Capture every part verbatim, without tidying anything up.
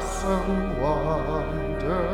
awesome wonder.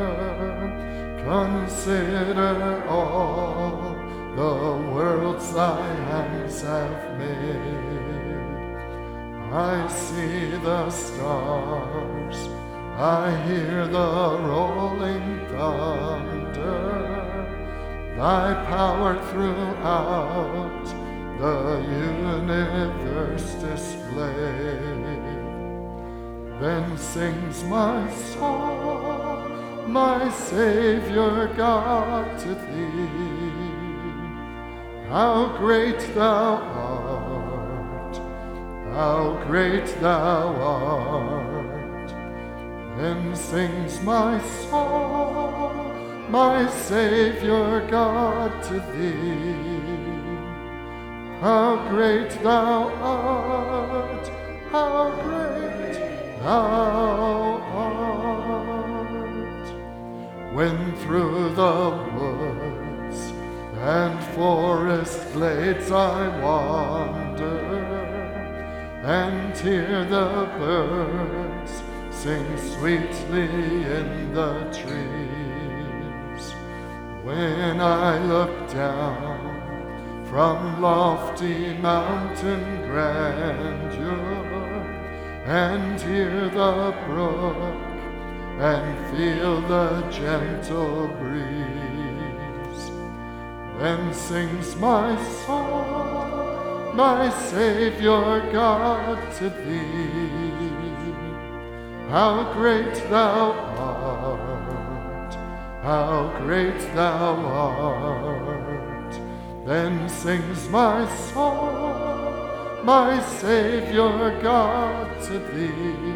Consider all the worlds thy hands have made. I see the stars, I hear the rolling thunder, thy power throughout the universe displayed. Then sings my soul, my Savior God, to thee. How great thou art, how great thou art. Then sings my soul, my Savior God, to thee. How great thou art, how great thou art. When through the woods and forest glades I wander, and hear the birds sing sweetly in the trees. When I look down from lofty mountain grandeur, and hear the brook, and feel the gentle breeze, then sings my soul, my Savior God, to thee. How great thou art, how great thou art. Then sings my soul, my Savior God, to thee.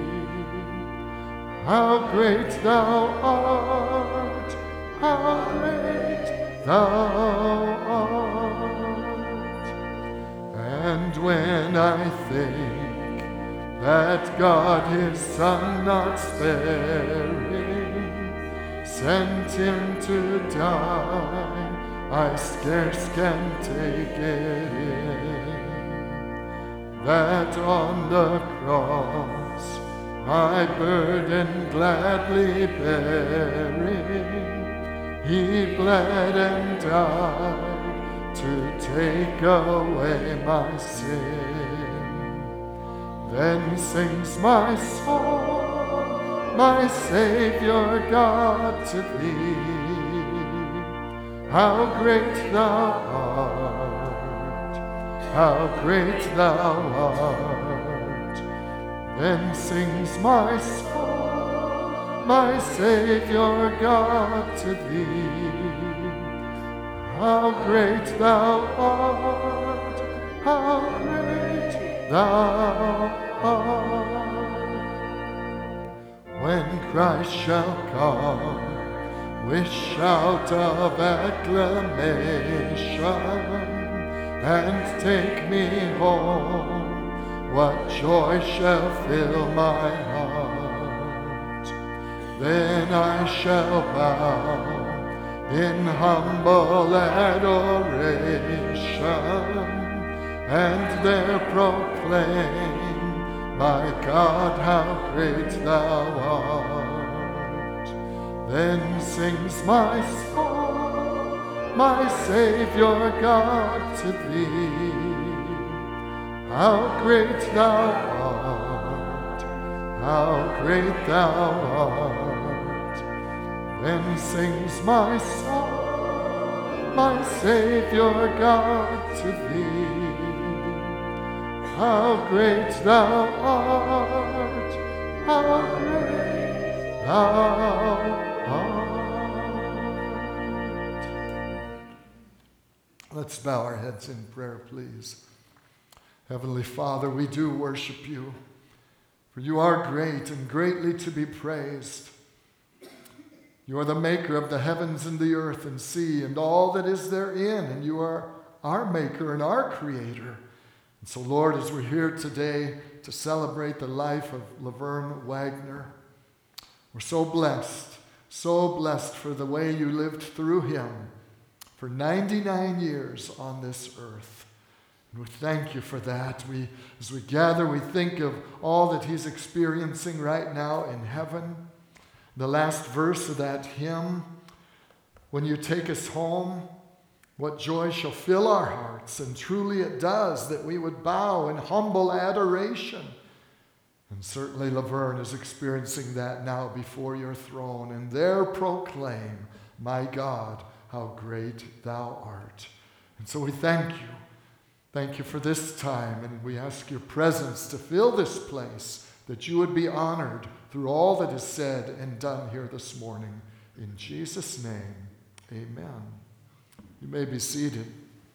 How great thou art, how great thou art. And when I think that God his Son not sparing sent him to die, I scarce can take it in, that on the cross my burden gladly bearing, he bled and died to take away my sin. Then sings my soul, my Savior God, to thee. How great thou art, how great thou art. Then sings my soul, my Savior God, to thee. How great thou art, how great thou art. When Christ shall come with shout of acclamation and take me home, what joy shall fill my heart. Then I shall bow in humble adoration, and there proclaim, my God, how great thou art. Then sings my soul, my Savior God, to thee. How great thou art, how great thou art. Then sings my soul, my Savior God, to thee. How great thou art, how great thou art. Let's bow our heads in prayer, please. Heavenly Father, we do worship you, for you are great and greatly to be praised. You are the maker of the heavens and the earth and sea and all that is therein, and you are our maker and our creator. And so, Lord, as we're here today to celebrate the life of Laverne Wagner, we're so blessed, so blessed for the way you lived through him for ninety-nine years on this earth. And we thank you for that. We, as we gather, we think of all that he's experiencing right now in heaven. The last verse of that hymn, when you take us home, what joy shall fill our hearts. And truly it does, that we would bow in humble adoration. And certainly Laverne is experiencing that now before your throne. And there proclaim, my God, how great thou art. And so we thank you. Thank you for this time, and we ask your presence to fill this place, that you would be honored through all that is said and done here this morning. In Jesus' name, amen. You may be seated.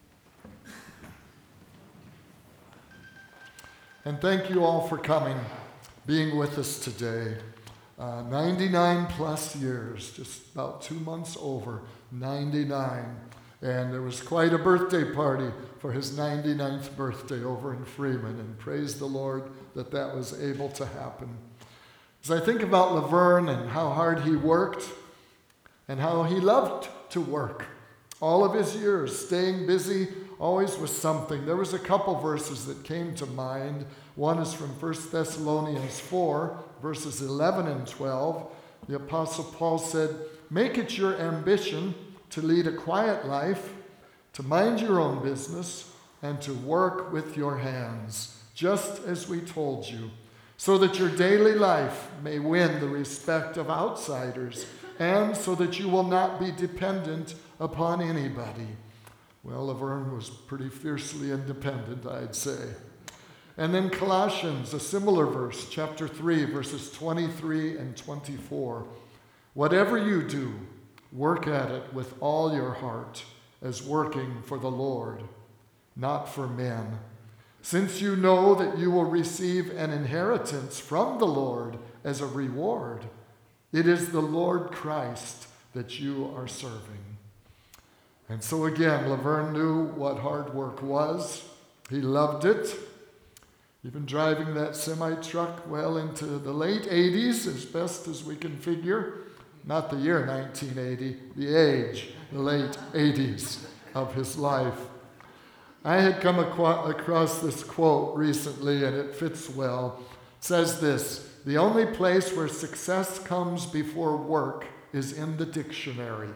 And thank you all for coming, being with us today. Uh, ninety-nine plus years, just about two months over, ninety-nine. And there was quite a birthday party for his ninety-ninth birthday over in Freeman, and praise the Lord that that was able to happen. As I think about Laverne and how hard he worked and how he loved to work, all of his years, staying busy always with something. There was a couple verses that came to mind. One is from First Thessalonians four, verses eleven and twelve. The Apostle Paul said, "Make it your ambition to lead a quiet life, to mind your own business, and to work with your hands, just as we told you, so that your daily life may win the respect of outsiders, and so that you will not be dependent upon anybody." Well, Laverne was pretty fiercely independent, I'd say. And then Colossians, a similar verse, chapter three, verses twenty-three and twenty-four. "Whatever you do, work at it with all your heart, as working for the Lord, not for men, since you know that you will receive an inheritance from the Lord as a reward. It is the Lord Christ that you are serving." And so again, Laverne knew what hard work was. He loved it. Even driving that semi-truck well into the late eighties, as best as we can figure. Not the year nineteen eighty, the age, the late eighties of his life. I had come aqua- across this quote recently, and it fits well. It says this: "The only place where success comes before work is in the dictionary."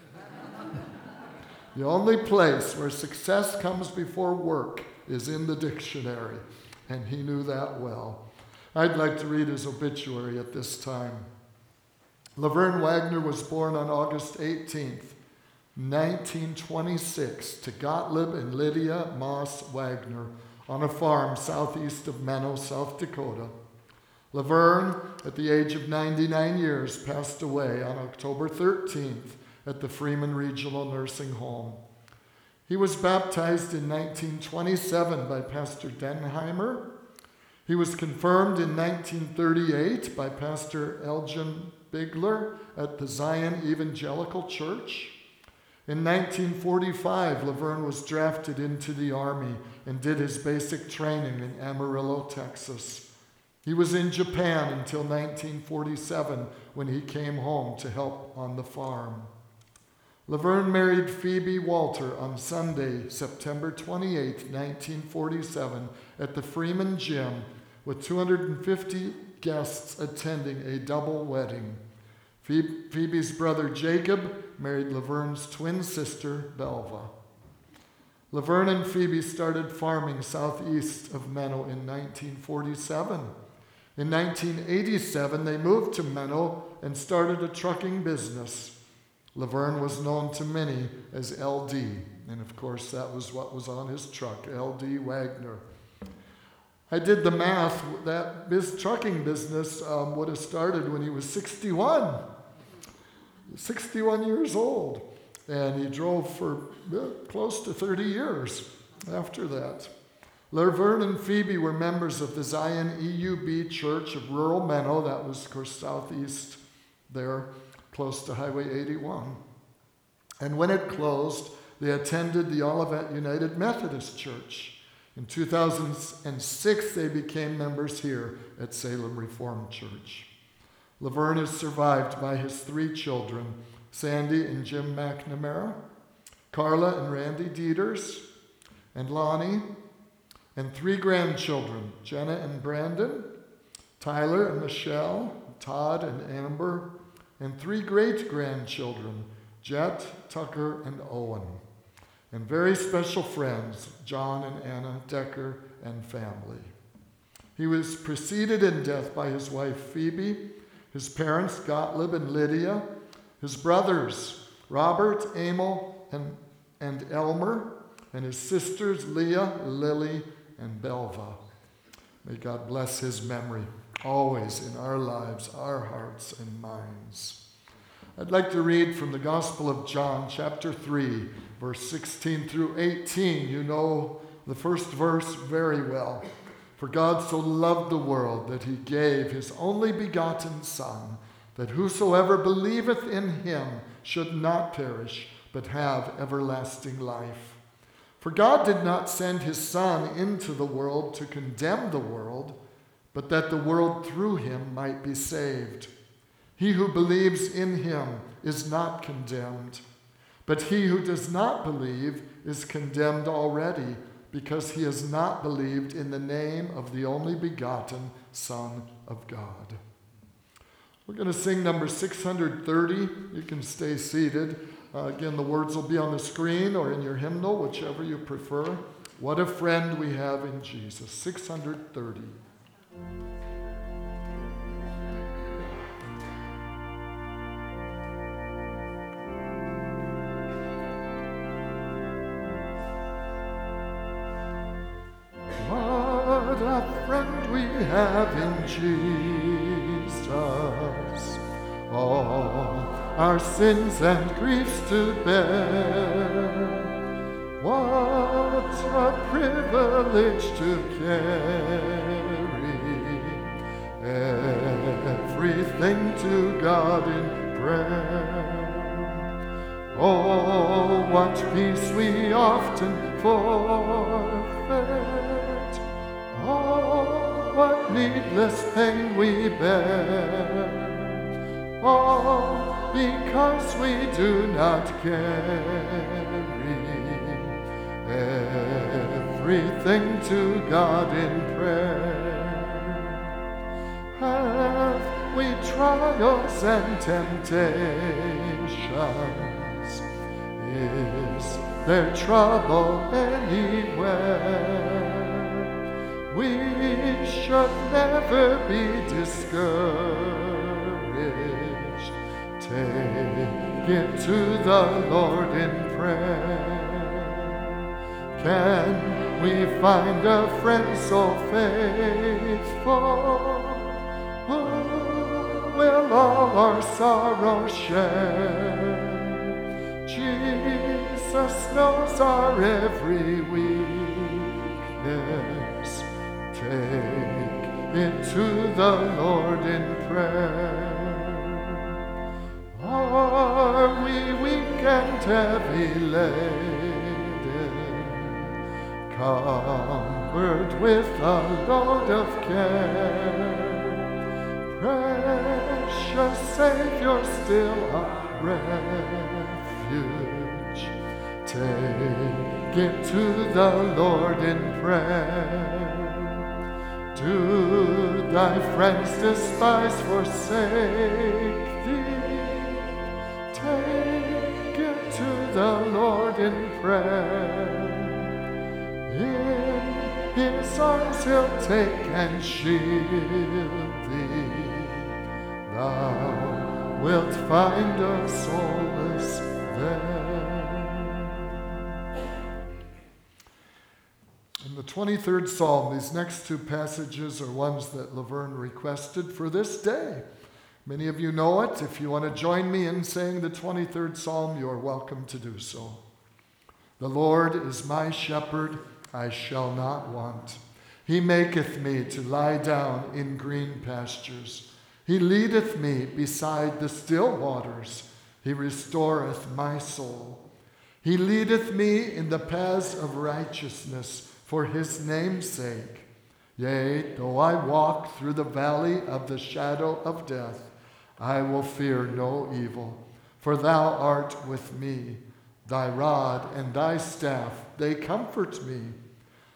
The only place where success comes before work is in the dictionary, and he knew that well. I'd like to read his obituary at this time. Laverne Wagner was born on August eighteenth, nineteen twenty-six, to Gottlieb and Lydia Moss Wagner on a farm southeast of Menno, South Dakota. Laverne, at the age of ninety-nine years, passed away on October thirteenth at the Freeman Regional Nursing Home. He was baptized in nineteen twenty-seven by Pastor Denheimer. He was confirmed in nineteen thirty-eight by Pastor Elgin Bigler at the Zion Evangelical Church. In nineteen forty-five, Laverne was drafted into the Army and did his basic training in Amarillo, Texas. He was in Japan until nineteen forty-seven, when he came home to help on the farm. Laverne married Phoebe Walter on Sunday, September twenty-eighth, nineteen forty-seven, at the Freeman Gym, with two hundred fifty guests attending a double wedding. Phoebe's brother Jacob married Laverne's twin sister, Belva. Laverne and Phoebe started farming southeast of Menno in nineteen forty-seven. In nineteen eighty-seven, they moved to Menno and started a trucking business. Laverne was known to many as L D, and of course that was what was on his truck, L D Wagner. I did the math. That biz, trucking business um, would have started when he was sixty-one. sixty-one years old. And he drove for uh, close to thirty years after that. Laverne and Phoebe were members of the Zion E U B Church of rural Menno. That was, of course, southeast there, close to Highway eighty-one. And when it closed, they attended the Olivet United Methodist Church. In two thousand six, they became members here at Salem Reformed Church. Laverne is survived by his three children, Sandy and Jim McNamara, Carla and Randy Dieters, and Lonnie and three grandchildren, Jenna and Brandon, Tyler and Michelle, Todd and Amber, and three great-grandchildren, Jet, Tucker, and Owen, and very special friends, John and Anna Decker and family. He was preceded in death by his wife Phoebe, his parents Gottlieb and Lydia, his brothers Robert, Emil, and, and Elmer, and his sisters Leah, Lily, and Belva. May God bless his memory always in our lives, our hearts and minds. I'd like to read from the Gospel of John, chapter three, verse sixteen through eighteen. You know the first verse very well. For God so loved the world that he gave his only begotten Son, that whosoever believeth in him should not perish, but have everlasting life. For God did not send his Son into the world to condemn the world, but that the world through him might be saved. He who believes in him is not condemned, but he who does not believe is condemned already, because he has not believed in the name of the only begotten Son of God. We're going to sing number six hundred thirty. You can stay seated. Uh, again, the words will be on the screen or in your hymnal, whichever you prefer. What a friend we have in Jesus. six hundred thirty. What a friend we have in Jesus, all our sins and griefs to bear. What a privilege to carry everything to God in prayer. Oh, what peace we often forfeit. Oh, what needless pain we bear. All because we do not carry everything to God in prayer. Have we trials and temptations? Is there trouble anywhere? We should never be discouraged. Take it to the Lord in prayer. Can we find a friend so faithful, who will all our sorrow share? Jesus knows our every weakness. Take it to the Lord in prayer. Are we weak and heavy laden, covered with a load of care? Precious Savior, still our refuge. Take it to the Lord in prayer. Do thy friends despise, forsake thee? Take it to the Lord in prayer. In his arms he'll take and shield thee. Thou wilt find a solace there. In the twenty-third Psalm, these next two passages are ones that Laverne requested for this day. Many of you know it. If you want to join me in saying the twenty-third Psalm, you are welcome to do so. The Lord is my shepherd, I shall not want. He maketh me to lie down in green pastures. He leadeth me beside the still waters. He restoreth my soul. He leadeth me in the paths of righteousness for his name's sake. Yea, though I walk through the valley of the shadow of death, I will fear no evil, for thou art with me. Thy rod and thy staff, they comfort me.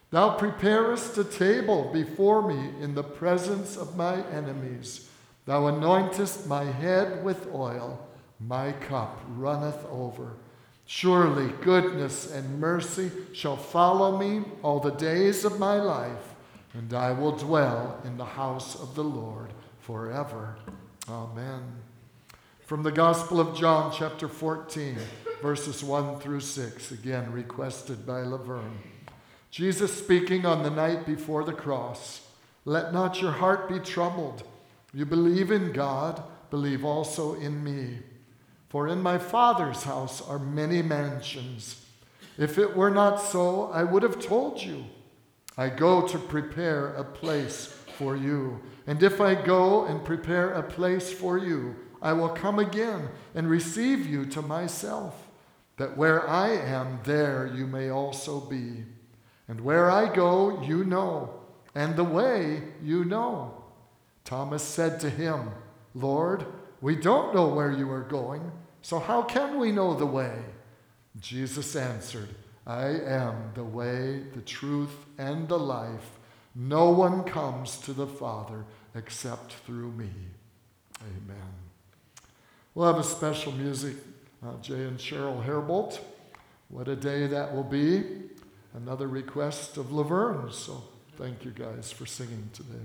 Thou preparest a table before me in the presence of my enemies. Thou anointest my head with oil. My cup runneth over. Surely goodness and mercy shall follow me all the days of my life, and I will dwell in the house of the Lord forever. Amen. From the Gospel of John, chapter fourteen, verses one through six, again requested by Laverne. Jesus speaking on the night before the cross. Let not your heart be troubled. You believe in God, believe also in me. For in my Father's house are many mansions. If it were not so, I would have told you. I go to prepare a place for you. And if I go and prepare a place for you, I will come again and receive you to myself, that where I am, there you may also be. And where I go, you know, and the way you know. Thomas said to him, Lord, we don't know where you are going, so how can we know the way? Jesus answered, I am the way, the truth, and the life. No one comes to the Father except through me. Amen. We'll have a special music, uh, Jay and Cheryl Herbold. What a day that will be. Another request of Laverne, so thank you guys for singing today.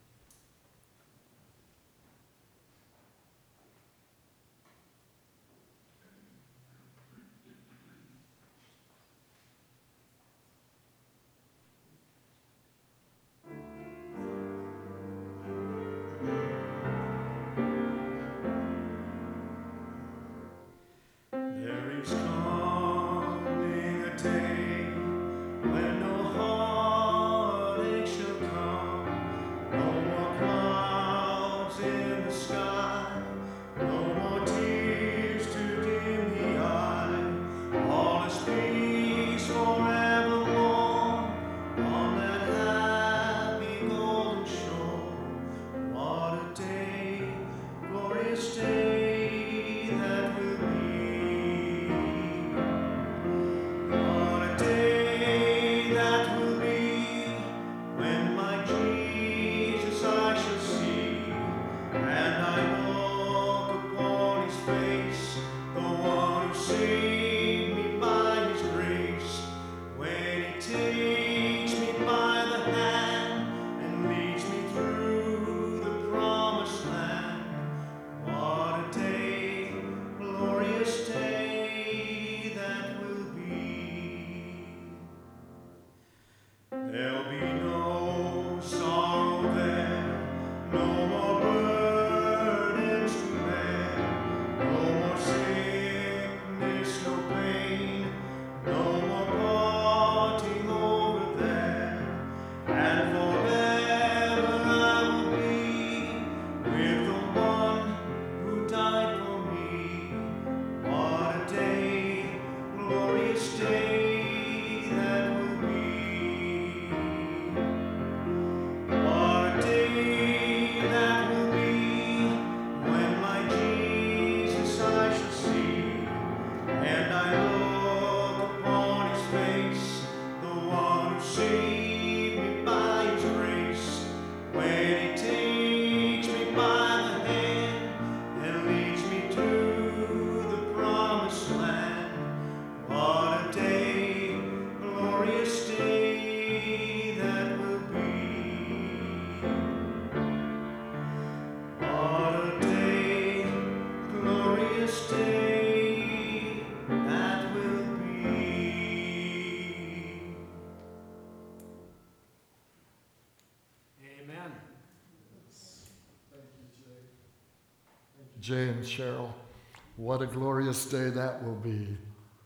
Jay and Cheryl, what a glorious day that will be. You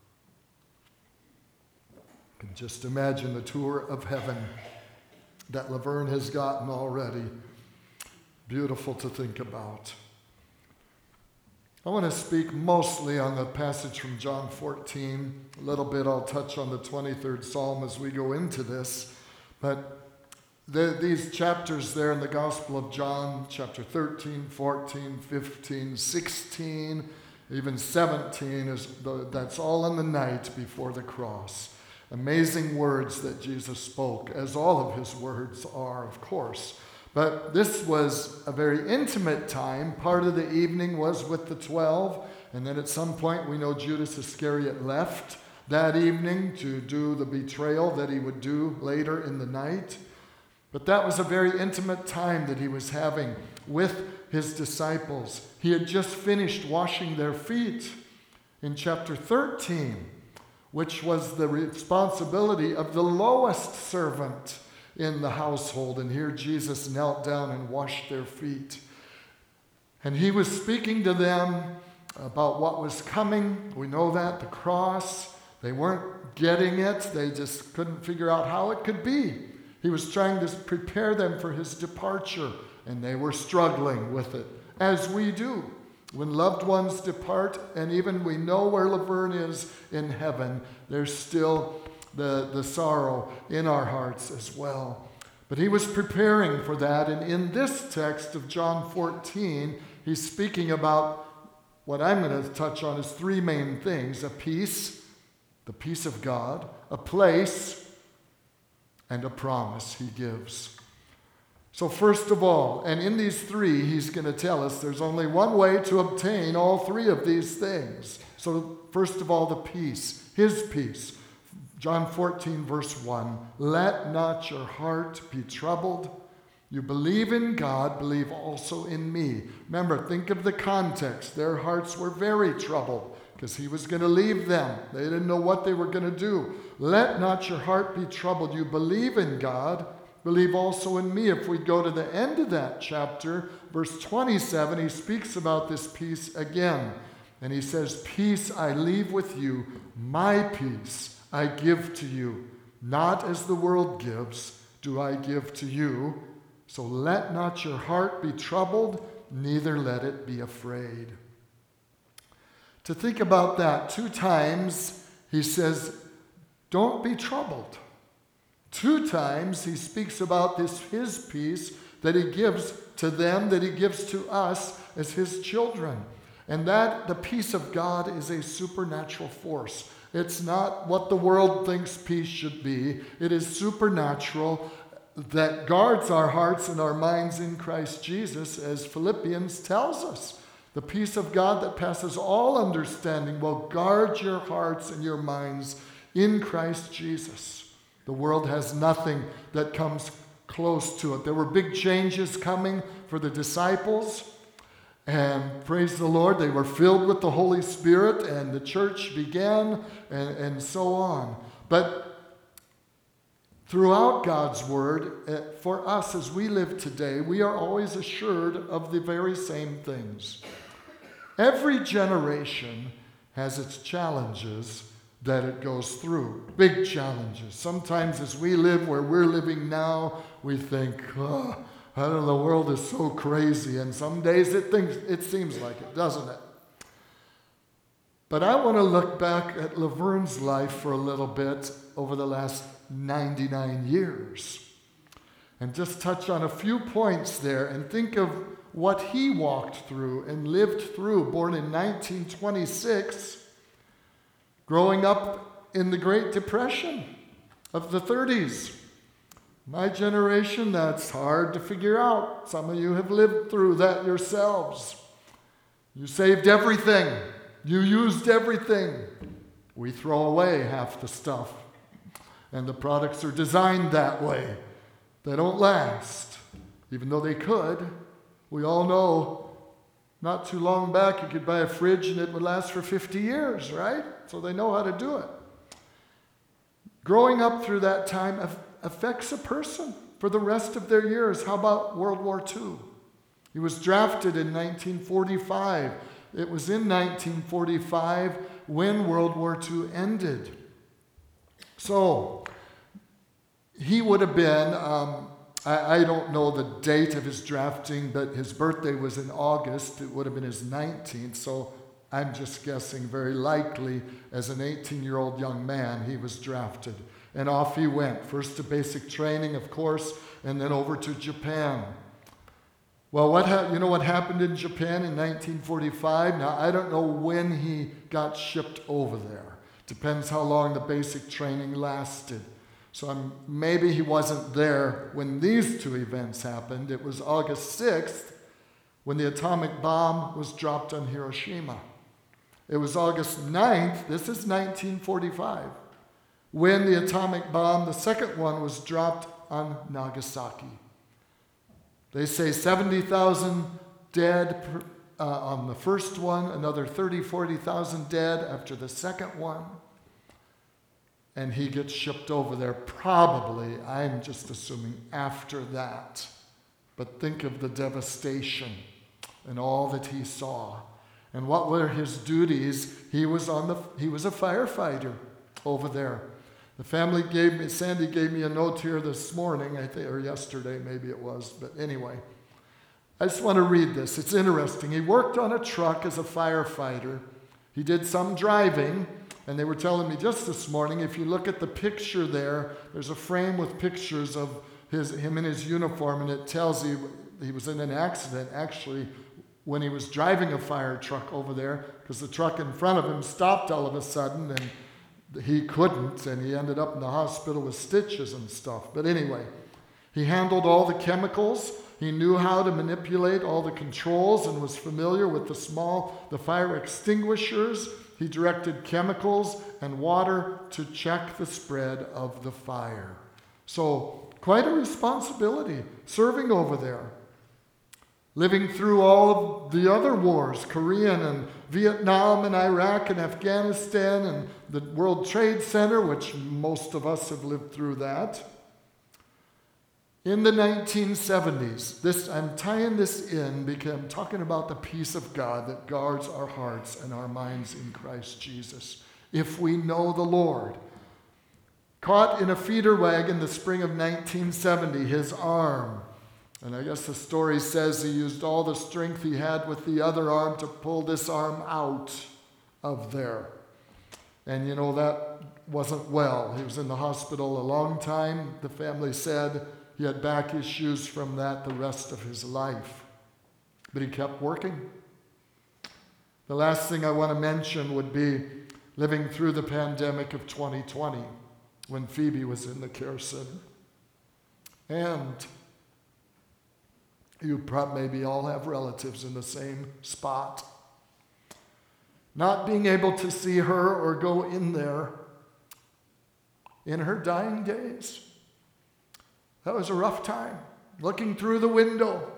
can just imagine the tour of heaven that Laverne has gotten already. Beautiful to think about. I want to speak mostly on the passage from John fourteen. A little bit I'll touch on the twenty-third Psalm as we go into this. But the, these chapters there in the Gospel of John, chapter thirteen, fourteen, fifteen, sixteen, even seventeen, is the, that's all on the night before the cross. Amazing words that Jesus spoke, as all of his words are, of course. But this was a very intimate time. Part of the evening was with the twelve, and then at some point we know Judas Iscariot left that evening to do the betrayal that he would do later in the night. But that was a very intimate time that he was having with his disciples. He had just finished washing their feet in chapter thirteen, which was the responsibility of the lowest servant in the household. And here Jesus knelt down and washed their feet. And he was speaking to them about what was coming. We know that, the cross. They weren't getting it. They just couldn't figure out how it could be. He was trying to prepare them for his departure, and they were struggling with it, as we do. When loved ones depart, and even we know where Laverne is in heaven, there's still the, the sorrow in our hearts as well. But he was preparing for that, and in this text of John fourteen, he's speaking about what I'm going to touch on is three main things: a peace, the peace of God, a place, and a promise he gives. So first of all, and in these three, he's going to tell us there's only one way to obtain all three of these things. So first of all, the peace, his peace. John fourteen, verse one, let not your heart be troubled. You believe in God, believe also in me. Remember, think of the context. Their hearts were very troubled because he was going to leave them. They didn't know what they were going to do. Let not your heart be troubled. You believe in God, believe also in me. If we go to the end of that chapter, verse twenty-seven, he speaks about this peace again. And he says, peace I leave with you, my peace I give to you. Not as the world gives, do I give to you. So let not your heart be troubled, neither let it be afraid. To think about that, two times he says, don't be troubled. Two times he speaks about this his peace that he gives to them, that he gives to us as his children. And that the peace of God is a supernatural force. It's not what the world thinks peace should be. It is supernatural that guards our hearts and our minds in Christ Jesus, as Philippians tells us. The peace of God that passes all understanding will guard your hearts and your minds in Christ Jesus. The world has nothing that comes close to it. There were big changes coming for the disciples, and praise the Lord, they were filled with the Holy Spirit, and the church began, and, and so on. But throughout God's word, for us as we live today, we are always assured of the very same things. Every generation has its challenges that it goes through, big challenges. Sometimes as we live where we're living now, we think, oh, I don't know, the world is so crazy, and some days it thinks, it seems like it, doesn't it? But I want to look back at Laverne's life for a little bit over the last ninety-nine years and just touch on a few points there and think of what he walked through and lived through, born in nineteen twenty-six, growing up in the Great Depression of the thirties. My generation, that's hard to figure out. Some of you have lived through that yourselves. You saved everything. You used everything. We throw away half the stuff. And the products are designed that way. They don't last, even though they could. We all know not too long back you could buy a fridge and it would last for fifty years, right? So they know how to do it. Growing up through that time affects a person for the rest of their years. How about World War Two? He was drafted in nineteen forty-five. It was in nineteen forty-five when World War Two ended. So he would have been, um, I, I don't know the date of his drafting, but his birthday was in August. It would have been his nineteenth, so I'm just guessing very likely as an eighteen-year-old young man he was drafted. And off he went, first to basic training, of course, and then over to Japan. Well, what ha- you know what happened in Japan in nineteen forty-five? Now, I don't know when he got shipped over there. Depends how long the basic training lasted. So I'm, maybe he wasn't there when these two events happened. It was August sixth when the atomic bomb was dropped on Hiroshima. It was August ninth, this is nineteen forty-five, when the atomic bomb, the second one, was dropped on Nagasaki. They say seventy thousand dead per, uh, on the first one, another thirty, forty thousand dead after the second one. And he gets shipped over there probably, I'm just assuming, after that. But think of the devastation and all that he saw. And what were his duties? He was on the he was a firefighter over there. The family gave me, Sandy gave me a note here this morning, I think, or yesterday maybe it was, but anyway. I just want to read this. It's interesting. He worked on a truck as a firefighter. He did some driving, and they were telling me just this morning, if you look at the picture there, there's a frame with pictures of his him in his uniform, and it tells he, he was in an accident, actually, when he was driving a fire truck over there, because the truck in front of him stopped all of a sudden, and he couldn't, and he ended up in the hospital with stitches and stuff. But anyway, he handled all the chemicals. He knew how to manipulate all the controls and was familiar with the small, the fire extinguishers. He directed chemicals and water to check the spread of the fire. So quite a responsibility serving over there. Living through all of the other wars, Korean and Vietnam and Iraq and Afghanistan and the World Trade Center, which most of us have lived through that. In the nineteen seventies, this, I'm tying this in because I'm talking about the peace of God that guards our hearts and our minds in Christ Jesus. If we know the Lord. Caught in a feeder wagon the spring of nineteen seventy, his arm, and I guess the story says he used all the strength he had with the other arm to pull this arm out of there. And you know, that wasn't well. He was in the hospital a long time. The family said he had back issues from that the rest of his life. But he kept working. The last thing I want to mention would be living through the pandemic of twenty twenty when Phoebe was in the care center. And you probably maybe all have relatives in the same spot. Not being able to see her or go in there in her dying days. That was a rough time. Looking through the window.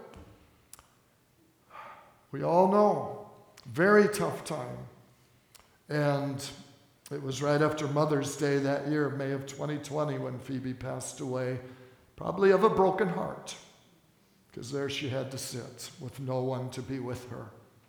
We all know. Very tough time. And it was right after Mother's Day that year, May of twenty twenty, when Phoebe passed away, probably of a broken heart. Because there she had to sit with no one to be with her.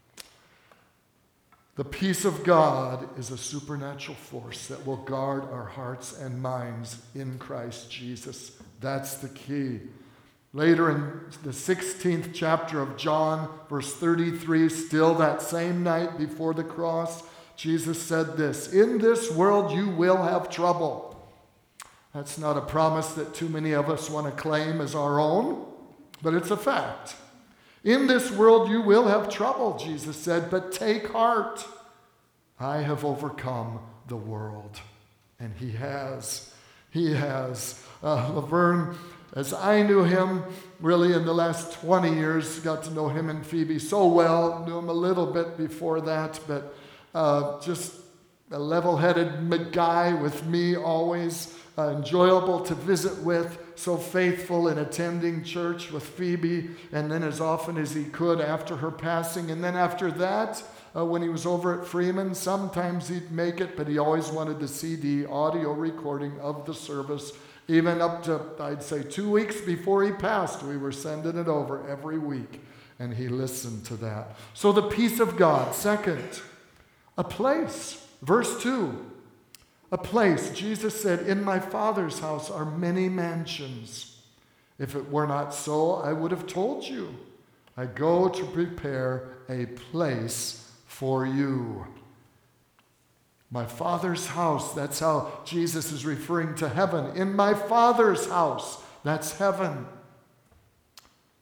The peace of God is a supernatural force that will guard our hearts and minds in Christ Jesus. That's the key. Later in the sixteenth chapter of John, verse thirty-three, still that same night before the cross, Jesus said this, "In this world you will have trouble." That's not a promise that too many of us want to claim as our own. But it's a fact. In this world you will have trouble, Jesus said, but take heart. I have overcome the world. And he has. He has. Uh, Laverne, as I knew him, really in the last twenty years, got to know him and Phoebe so well. Knew him a little bit before that, but uh, just a level-headed guy with me always. Uh, enjoyable to visit with, so faithful in attending church with Phoebe, and then as often as he could after her passing. And then after that, uh, when he was over at Freeman, sometimes he'd make it, but he always wanted the C D audio recording of the service. Even up to, I'd say, two weeks before he passed, we were sending it over every week, and he listened to that. So the peace of God. Second, a place. Verse two. A place. Jesus said, "In my Father's house are many mansions. If it were not so, I would have told you. I go to prepare a place for you." My Father's house. That's how Jesus is referring to heaven. In my Father's house. That's heaven.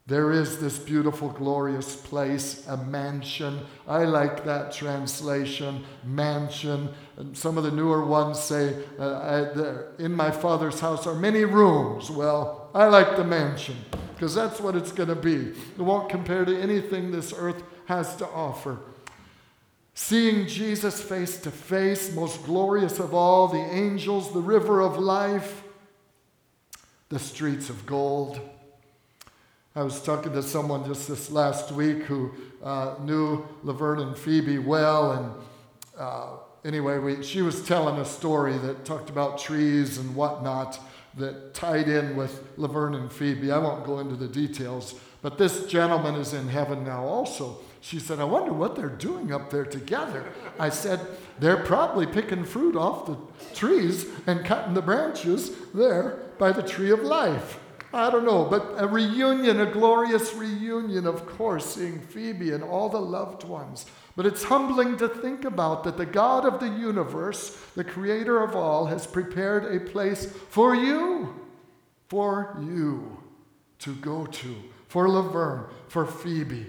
There is this beautiful, glorious place, a mansion. I like that translation, mansion. And some of the newer ones say, uh, I, the, in my Father's house are many rooms. Well, I like the mansion, because that's what it's going to be. It won't compare to anything this earth has to offer. Seeing Jesus face to face, most glorious of all, the angels, the river of life, the streets of gold. I was talking to someone just this last week who uh, knew Laverne and Phoebe well, and uh, anyway, we, she was telling a story that talked about trees and whatnot that tied in with Laverne and Phoebe. I won't go into the details, but this gentleman is in heaven now also. She said, I wonder what they're doing up there together. I said, they're probably picking fruit off the trees and cutting the branches there by the tree of life. I don't know, but a reunion, a glorious reunion, of course, seeing Phoebe and all the loved ones. But it's humbling to think about that the God of the universe, the creator of all, has prepared a place for you, for you to go to, for Laverne, for Phoebe.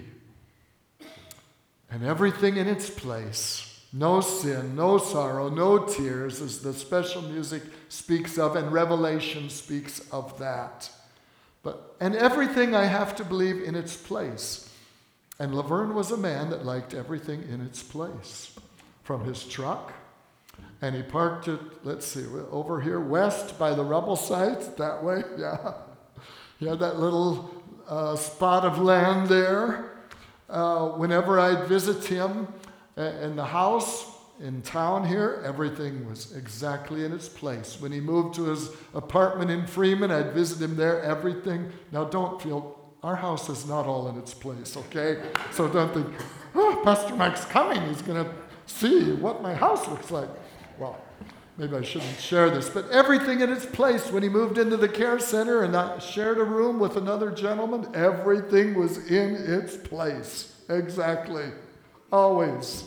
And everything in its place. No sin, no sorrow, no tears, as the special music speaks of, and Revelation speaks of that. But and everything I have to believe in its place. And Laverne was a man that liked everything in its place. From his truck, and he parked it, let's see, over here west by the rubble site, that way, yeah. He had that little uh, spot of land there. Uh, whenever I'd visit him in the house in town here, everything was exactly in its place. When he moved to his apartment in Freeman, I'd visit him there, everything. Now don't feel, our house is not all in its place, okay? So don't think, oh, Pastor Mike's coming, he's going to see what my house looks like. Well, maybe I shouldn't share this, but everything in its place. When he moved into the care center and I shared a room with another gentleman, everything was in its place. Exactly. Always.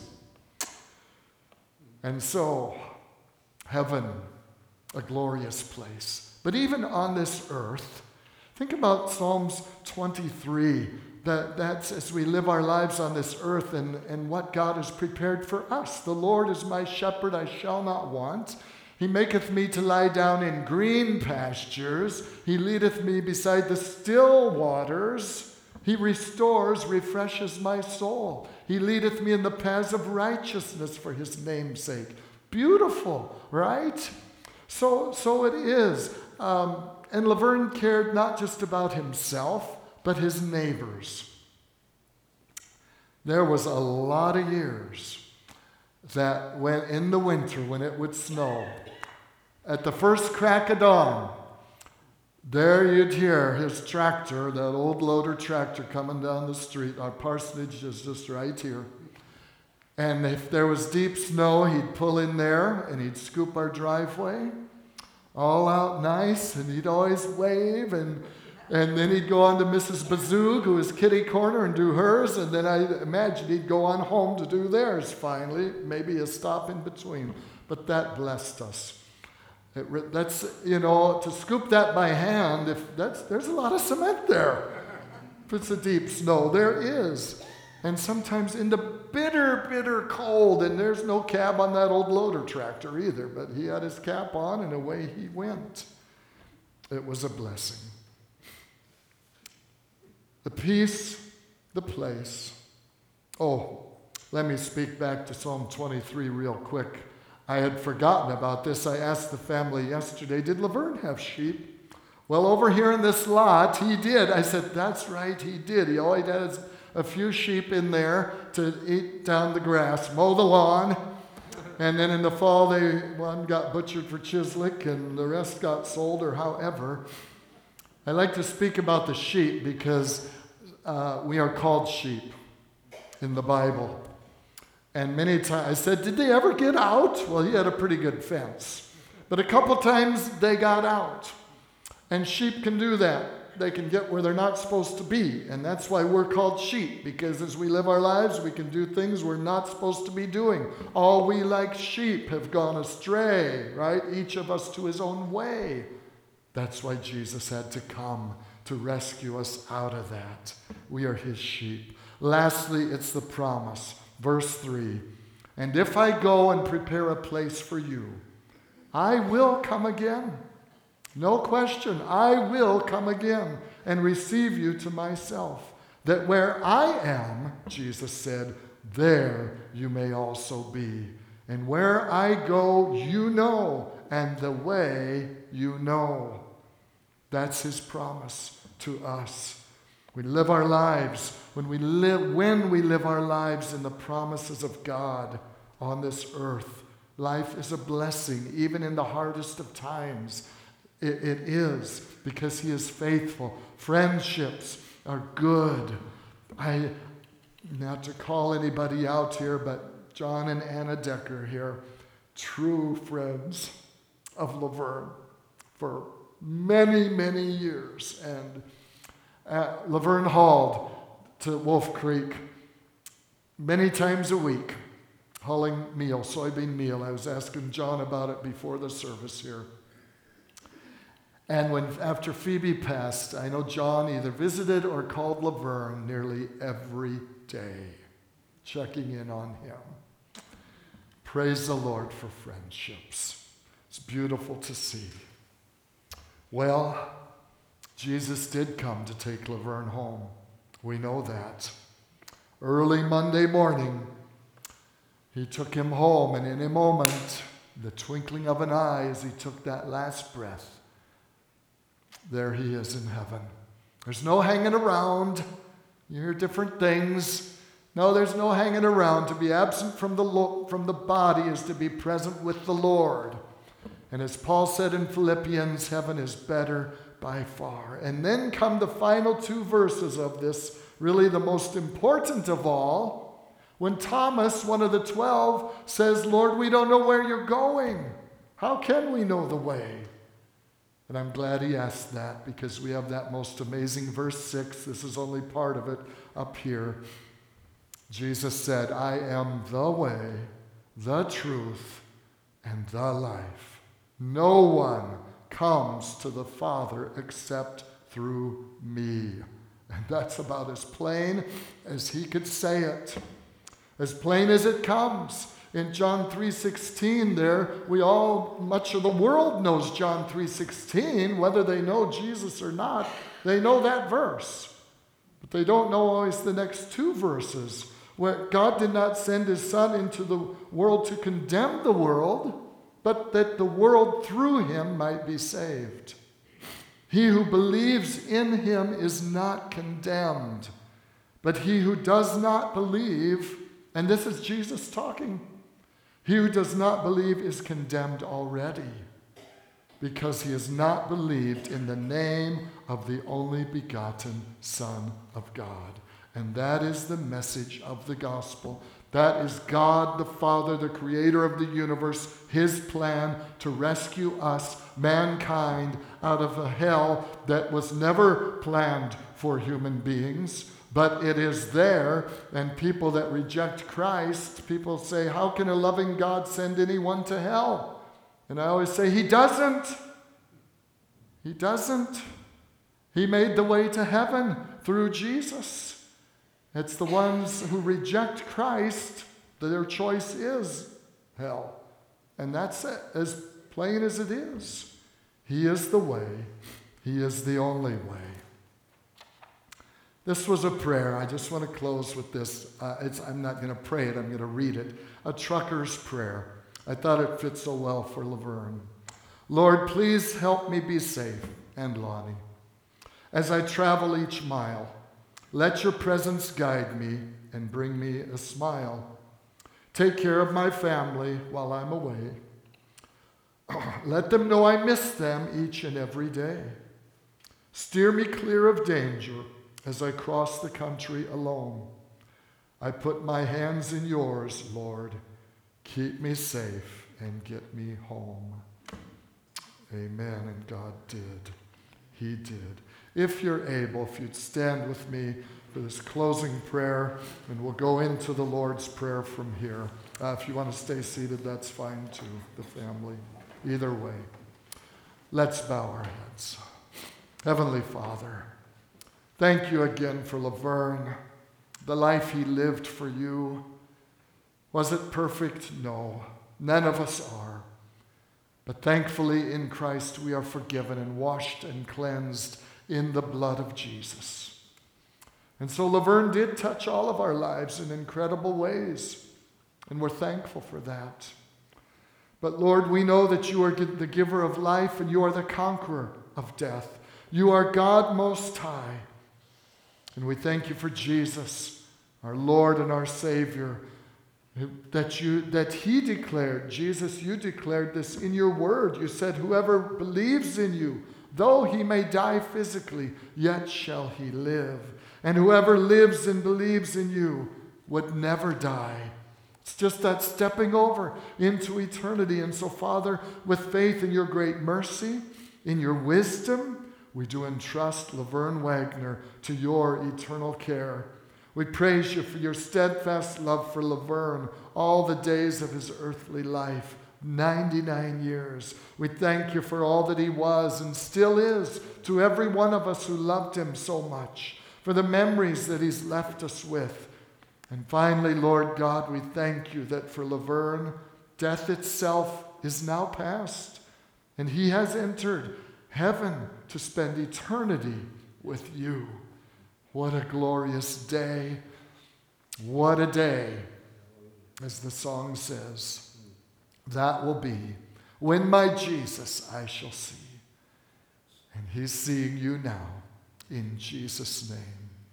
And so, heaven, a glorious place. But even on this earth, think about Psalms twenty-three. That, that's as we live our lives on this earth and, and what God has prepared for us. The Lord is my shepherd, I shall not want. He maketh me to lie down in green pastures. He leadeth me beside the still waters. He restores, refreshes my soul. He leadeth me in the paths of righteousness for his name's sake. Beautiful, right? So, so it is. Um, and Laverne cared not just about himself, but his neighbors. There was a lot of years that when in the winter, when it would snow, at the first crack of dawn, there you'd hear his tractor, that old loader tractor coming down the street. Our parsonage is just right here. And if there was deep snow, he'd pull in there and he'd scoop our driveway all out nice, and he'd always wave, and and then he'd go on to Missus Bazoog, who was kitty corner, and do hers, and then I imagine he'd go on home to do theirs finally, maybe a stop in between. But that blessed us. It, that's, you know, to scoop that by hand, if that's, there's a lot of cement there. If it's a deep snow, there is. And sometimes in the bitter, bitter cold, and there's no cab on that old loader tractor either, but he had his cap on and away he went. It was a blessing. The peace, the place. Oh, let me speak back to Psalm twenty-three real quick. I had forgotten about this. I asked the family yesterday, did Laverne have sheep? Well, over here in this lot, he did. I said, that's right, he did. He always has a few sheep in there to eat down the grass, mow the lawn. And then in the fall, they one got butchered for Chislik, and the rest got sold, or however. I like to speak about the sheep because uh, we are called sheep in the Bible. And many times, I said, did they ever get out? Well, he had a pretty good fence. But a couple times they got out. And sheep can do that. They can get where they're not supposed to be. And that's why we're called sheep, because as we live our lives, we can do things we're not supposed to be doing. All we like sheep have gone astray, right? Each of us to his own way. That's why Jesus had to come to rescue us out of that. We are his sheep. Lastly, it's the promise. Verse three, and if I go and prepare a place for you, I will come again. No question, I will come again and receive you to myself, that where I am, Jesus said, there you may also be. And where I go, you know, and the way you know. That's his promise to us. We live our lives, when we live, when we live our lives in the promises of God on this earth, life is a blessing, even in the hardest of times. It, it is, because he is faithful. Friendships are good. I, not to call anybody out here, but John and Anna Decker here, true friends of Laverne for many, many years. And uh, Laverne hauled to Wolf Creek many times a week, hauling meal, soybean meal. I was asking John about it before the service here. And when after Phoebe passed, I know John either visited or called Laverne nearly every day, checking in on him. Praise the Lord for friendships. It's beautiful to see. Well, Jesus did come to take Laverne home. We know that. Early Monday morning, he took him home, and in a moment, the twinkling of an eye as he took that last breath, there he is in heaven. There's no hanging around. You hear different things. No, there's no hanging around. To be absent from the, lo- from the body is to be present with the Lord. And as Paul said in Philippians, heaven is better by far. And then come the final two verses of this, really the most important of all, when Thomas, one of the twelve, says, Lord, we don't know where you're going. How can we know the way? And I'm glad he asked that, because we have that most amazing verse six. This is only part of it up here. Jesus said, I am the way, the truth, and the life. No one comes to the Father except through me. And that's about as plain as he could say it. As plain as it comes. In John three sixteen there, we all, much of the world knows John three sixteen, whether they know Jesus or not, they know that verse. But they don't know always the next two verses, where God did not send his Son into the world to condemn the world, but that the world through him might be saved. He who believes in him is not condemned, but he who does not believe, and this is Jesus talking, he who does not believe is condemned already, because he has not believed in the name of the only begotten Son of God. And that is the message of the gospel. That is God the Father, the creator of the universe, his plan to rescue us, mankind, out of a hell that was never planned for human beings. But it is there, and people that reject Christ, people say, how can a loving God send anyone to hell? And I always say, he doesn't. He doesn't. He made the way to heaven through Jesus. It's the ones who reject Christ, their choice is hell. And that's it, as plain as it is. He is the way. He is the only way. This was a prayer. I just want to close with this. Uh, it's, I'm not going to pray it. I'm going to read it. A trucker's prayer. I thought it fit so well for Laverne. Lord, please help me be safe, and Lonnie. As I travel each mile, let your presence guide me and bring me a smile. Take care of my family while I'm away. Let them know I miss them each and every day. Steer me clear of danger as I cross the country alone. I put my hands in yours, Lord. Keep me safe and get me home. Amen. And God did. He did. If you're able, if you'd stand with me for this closing prayer, and we'll go into the Lord's Prayer from here. Uh, if you want to stay seated, that's fine too, the family. Either way. Let's bow our heads. Heavenly Father, Thank you again for Laverne, the life he lived for you. Was it perfect? No. None of us are. But thankfully in Christ we are forgiven and washed and cleansed in the blood of Jesus. And so Laverne did touch all of our lives in incredible ways, and we're thankful for that. But Lord, we know that you are the giver of life and you are the conqueror of death. You are God Most High. And we thank you for Jesus, our Lord and our Savior, that you that he declared, Jesus, you declared this in your word. You said, whoever believes in you, though he may die physically, yet shall he live. And whoever lives and believes in you would never die. It's just that stepping over into eternity. And so, Father, with faith in your great mercy, in your wisdom, we do entrust Laverne Wagner to your eternal care. We praise you for your steadfast love for Laverne all the days of his earthly life, ninety-nine years. We thank you for all that he was and still is to every one of us who loved him so much, for the memories that he's left us with. And finally, Lord God, we thank you that for Laverne, death itself is now past, and he has entered heaven to spend eternity with you. What a glorious day. What a day, as the song says, that will be when my Jesus I shall see. And he's seeing you now in Jesus' name.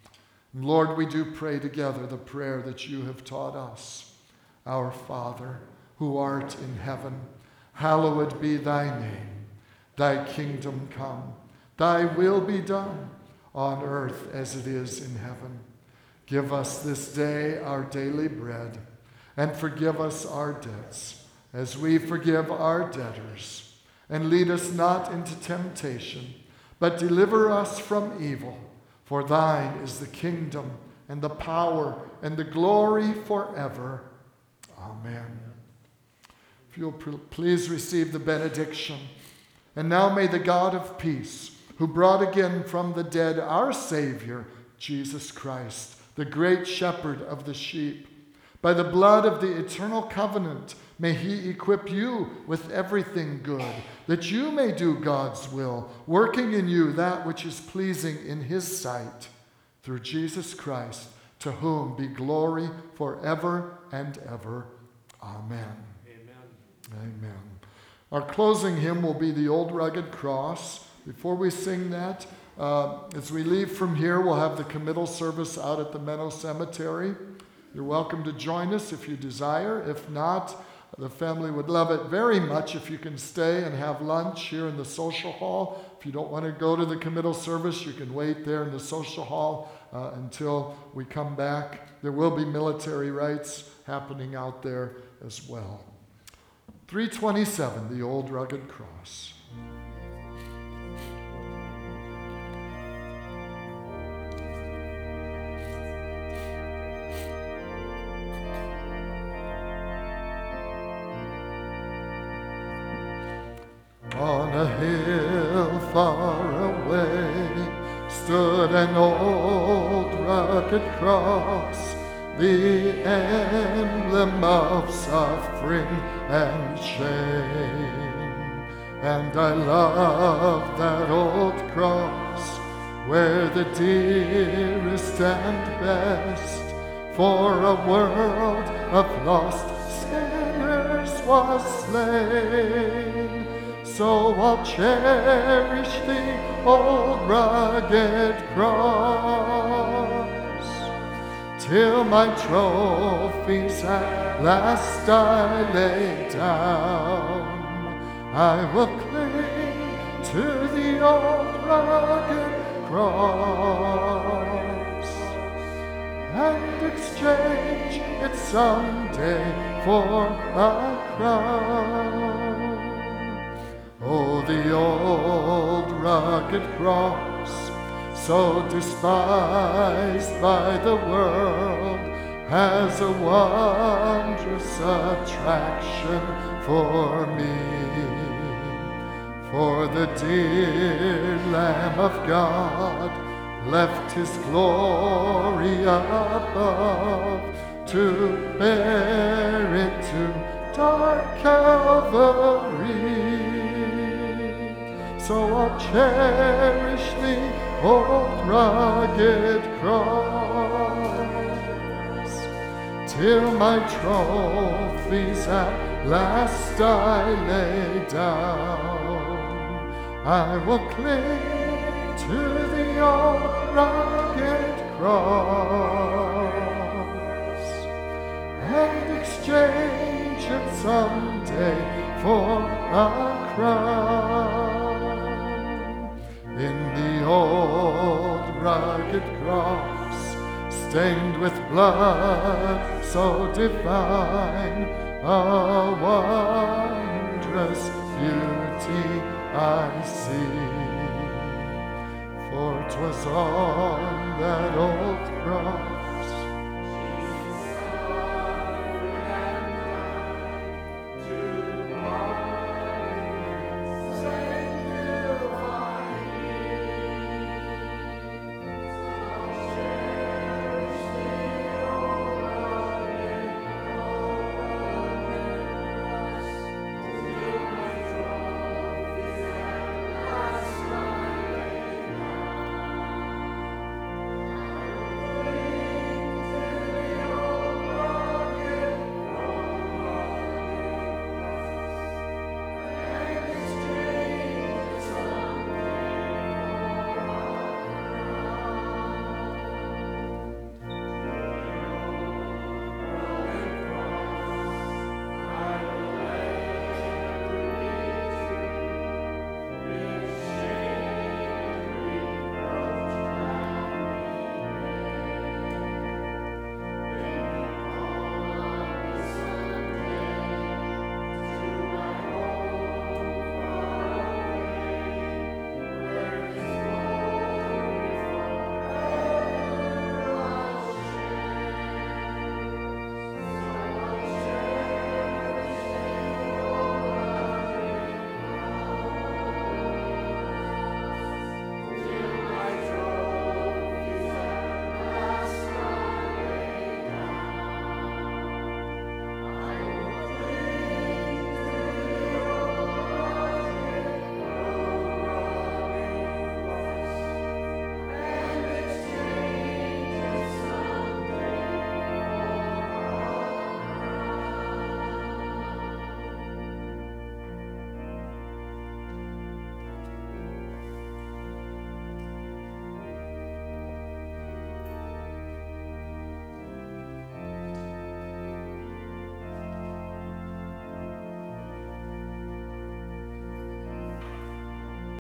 Lord, we do pray together the prayer that you have taught us. Our Father, who art in heaven, hallowed be thy name. Thy kingdom come, thy will be done, on earth as it is in heaven. Give us this day our daily bread, and forgive us our debts, as we forgive our debtors. And lead us not into temptation, but deliver us from evil. For thine is the kingdom, and the power, and the glory forever. Amen. If you'll please receive the benediction. And now may the God of peace, who brought again from the dead our Savior, Jesus Christ, the great shepherd of the sheep, by the blood of the eternal covenant, may he equip you with everything good, that you may do God's will, working in you that which is pleasing in his sight, through Jesus Christ, to whom be glory forever and ever. Amen. Amen. Amen. Our closing hymn will be the Old Rugged Cross. Before we sing that, uh, as we leave from here, we'll have the committal service out at the Meadow Cemetery. You're welcome to join us if you desire. If not, the family would love it very much if you can stay and have lunch here in the social hall. If you don't want to go to the committal service, you can wait there in the social hall uh, until we come back. There will be military rites happening out there as well. three twenty-seven, the Old Rugged Cross. On a hill far away stood an old rugged cross, the emblem of suffering and shame. And I love that old cross, where the dearest and best for a world of lost sinners was slain. So I'll cherish the old rugged cross, till my trophies at last I lay down. I will cling to the old rugged cross, and exchange it someday for a crown. Oh, the old rugged cross, so despised by the world, has a wondrous attraction for me. For the dear Lamb of God left his glory above to bear it to dark Calvary. So I'll cherish the old rugged cross till my trophies at last I lay down. I will cling to the old rugged cross and exchange it someday for a crown. In the old rugged cross, stained with blood so divine, a wondrous beauty I see. For 'twas on that old cross